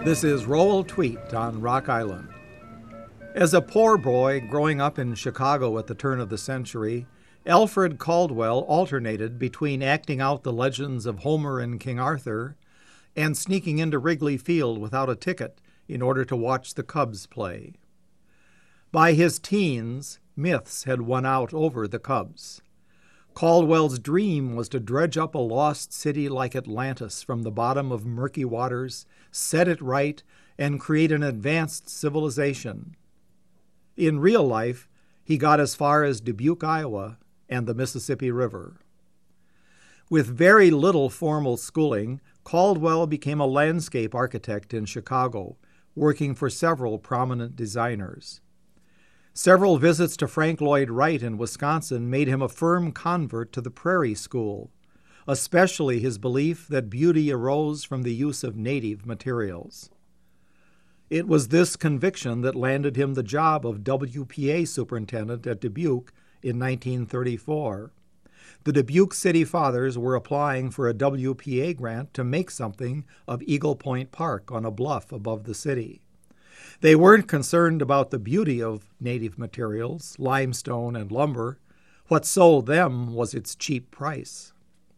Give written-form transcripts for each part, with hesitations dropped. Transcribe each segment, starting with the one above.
This is Roll Tweet on Rock Island. As a poor boy growing up in Chicago at the turn of the century, Alfred Caldwell alternated between acting out the legends of Homer and King Arthur and sneaking into Wrigley Field without a ticket in order to watch the Cubs play. By his teens, myths had won out over the Cubs. Caldwell's dream was to dredge up a lost city like Atlantis from the bottom of murky waters, set it right, and create an advanced civilization. In real life, he got as far as Dubuque, Iowa, and the Mississippi River. With very little formal schooling, Caldwell became a landscape architect in Chicago, working for several prominent designers. Several visits to Frank Lloyd Wright in Wisconsin made him a firm convert to the Prairie School, especially his belief that beauty arose from the use of native materials. It was this conviction that landed him the job of WPA superintendent at Dubuque in 1934. The Dubuque City Fathers were applying for a WPA grant to make something of Eagle Point Park on a bluff above the city. They weren't concerned about the beauty of native materials, limestone and lumber. What sold them was its cheap price.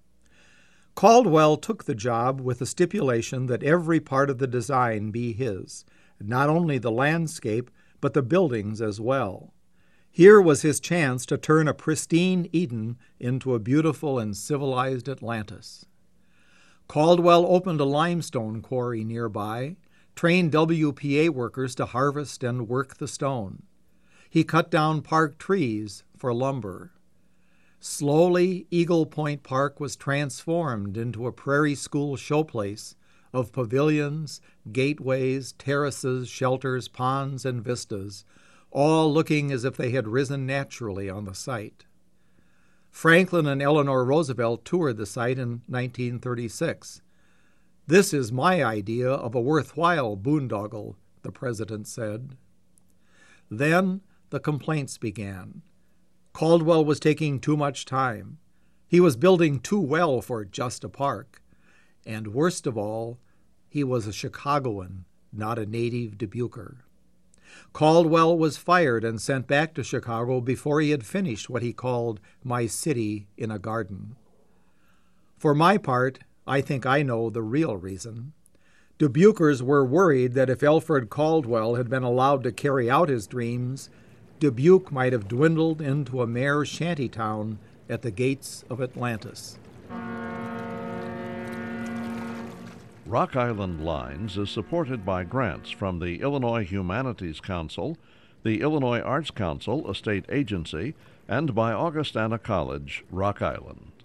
Caldwell took the job with the stipulation that every part of the design be his, not only the landscape, but the buildings as well. Here was his chance to turn a pristine Eden into a beautiful and civilized Atlantis. Caldwell opened a limestone quarry nearby, trained WPA workers to harvest and work the stone. He cut down park trees for lumber. Slowly, Eagle Point Park was transformed into a Prairie School showplace of pavilions, gateways, terraces, shelters, ponds, and vistas, all looking as if they had risen naturally on the site. Franklin and Eleanor Roosevelt toured the site in 1936. "This is my idea of a worthwhile boondoggle," the president said. Then the complaints began. Caldwell was taking too much time. He was building too well for just a park. And worst of all, he was a Chicagoan, not a native Dubuquer. Caldwell was fired and sent back to Chicago before he had finished what he called My City in a Garden. For my part, I think I know the real reason. Dubuquers were worried that if Alfred Caldwell had been allowed to carry out his dreams, Dubuque might have dwindled into a mere shanty town at the gates of Atlantis. Rock Island Lines is supported by grants from the Illinois Humanities Council, the Illinois Arts Council, a state agency, and by Augustana College, Rock Island.